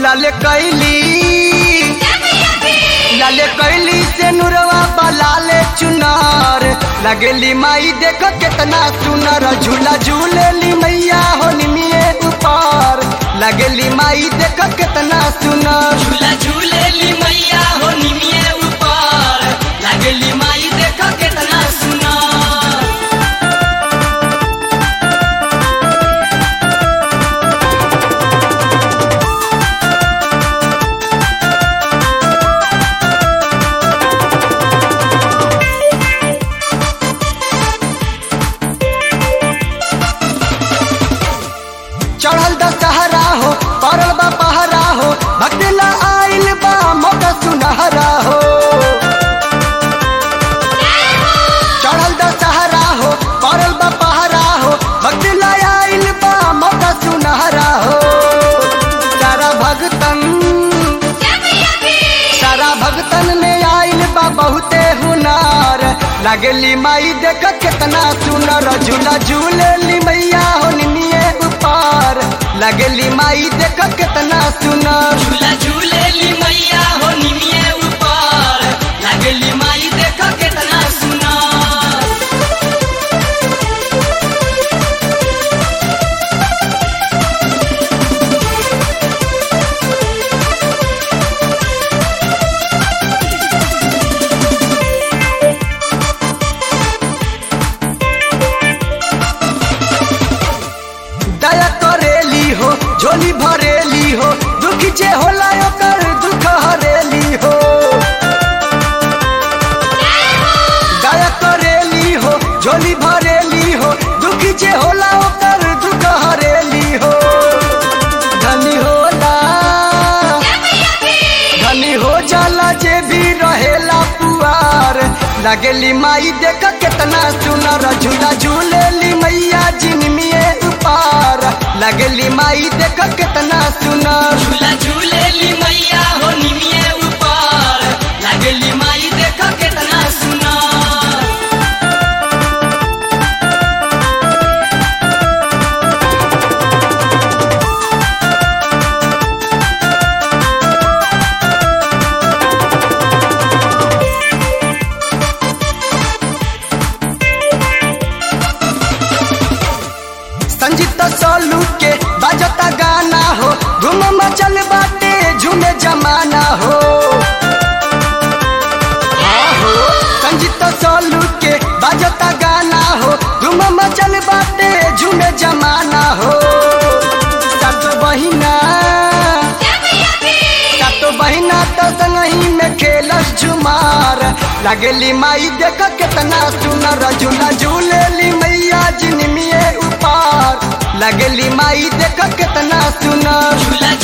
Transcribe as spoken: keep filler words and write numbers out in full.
लाले कैली लाले कैली से नुरवा बलाले चुनार लगेली माई देख कितना सुनर झूला झूलेली मैया हो निमिये ऊपर लगेली माई देख कितना सुनर झूला झूलेली मैया हो निमिये ऊपर लगेली माई देख कितना सुनर। चढ़ल दशहरा हो परल बा पहरा हो भक्तिला आइल बा मोटा सुनहरा हो चढ़ल दशहरा हो परल बा पहरा हो भक्तिला आइल बा मोटा सुनहरा हो सारा भगतन सारा भगतन में आइल बा बहुते हुनर लगेली माई देख कितना सुनर झूला झूलेली मैया हो निमिये ऊपर लगेली माई देख कितना सुनर झूला झूलेली मैया हो निमिये ऊपर लगेली माई देख कितना सुनर। दया करेली हो झोली भरेली हो दुख जे होला ओकर दुख हरेली हो दया करेली हो झोली भरेली हो दुख जे होला ओकर दुख हरेली हो धनी होला धनी हो जाला जे भी रहेला पुआर लगेली माई देख कितना सुनर झूला झूलेली मैया जिनमिये ऊपर लगेली माई देख कितना सुनर झूला झूलेली मैया हो निमिये ऊपर लगेली माई देख कितना सुनर। संजीता सोलू के बजता गाना हो धूम मचल बाटे झूमे जमाना हो आहो संजीता सोलू के बजता गाना हो धूम मचल बाटे झूमे जमाना हो सातो बहिना सातो बहिना तो संगही में खेलस झुमार लगेली माई देख कितना सुनर झूला झूलेली मैया जिनमिये ऊपर लगेली माई देख कितना सुनर झूला